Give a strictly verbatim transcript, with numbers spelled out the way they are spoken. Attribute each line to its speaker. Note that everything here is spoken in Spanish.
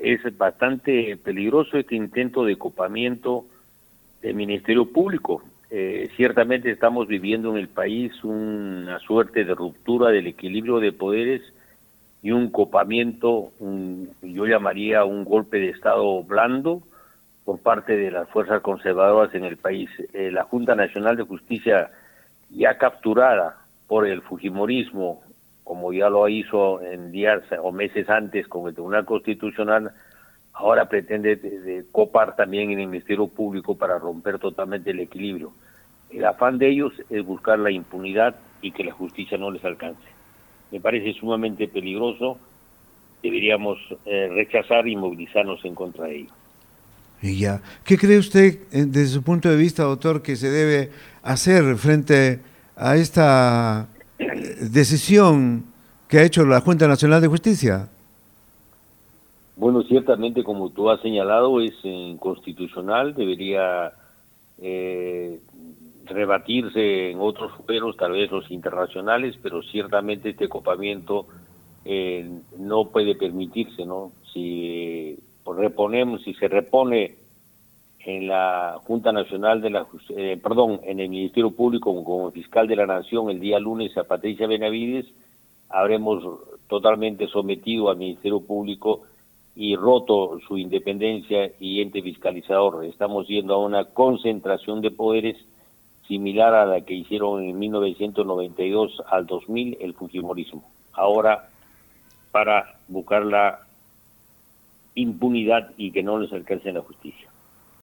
Speaker 1: es bastante peligroso este intento de copamiento del Ministerio Público. Eh, ciertamente estamos viviendo en el país una suerte de ruptura del equilibrio de poderes y un copamiento, un, yo llamaría un golpe de Estado blando por parte de las fuerzas conservadoras en el país. Eh, la Junta Nacional de Justicia, ya capturada por el fujimorismo, como ya lo hizo en días o meses antes con el Tribunal Constitucional, ahora pretende de, de copar también en el Ministerio Público para romper totalmente el equilibrio. El afán de ellos es buscar la impunidad y que la justicia no les alcance. Me parece sumamente peligroso, deberíamos eh, rechazar y movilizarnos en contra de ello.
Speaker 2: Y ya. ¿Qué cree usted, eh, desde su punto de vista, doctor, que se debe hacer frente a esta eh, decisión que ha hecho la Junta Nacional de Justicia?
Speaker 1: Bueno, ciertamente, como tú has señalado, es inconstitucional, debería eh, rebatirse en otros fueros, tal vez los internacionales, pero ciertamente este copamiento eh, no puede permitirse, ¿no? Si reponemos, si se repone en la Junta Nacional de la eh, perdón, en el Ministerio Público como, como fiscal de la Nación el día lunes a Patricia Benavides, habremos totalmente sometido al Ministerio Público y roto su independencia y ente fiscalizador. Estamos yendo a una concentración de poderes similar a la que hicieron en mil novecientos noventa y dos al dos mil el fujimorismo. Ahora, para buscar la impunidad y que no les alcance la justicia.